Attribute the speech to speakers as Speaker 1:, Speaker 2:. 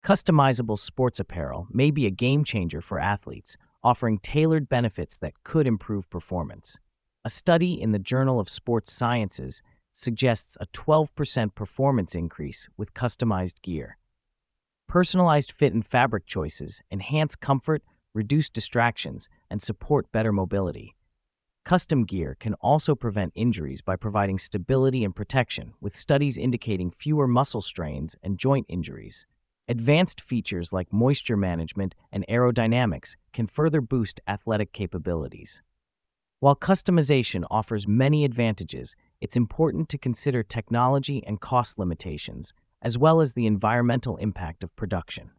Speaker 1: Customizable sports apparel may be a game changer for athletes, offering tailored benefits that could improve performance. A study in the Journal of Sports Sciences suggests a 12% performance increase with customized gear. Personalized fit and fabric choices enhance comfort, reduce distractions, and support better mobility. Custom gear can also prevent injuries by providing stability and protection, with studies indicating fewer muscle strains and joint injuries. Advanced features like moisture management and aerodynamics can further boost athletic capabilities. While customization offers many advantages, it's important to consider technology and cost limitations, as well as the environmental impact of production.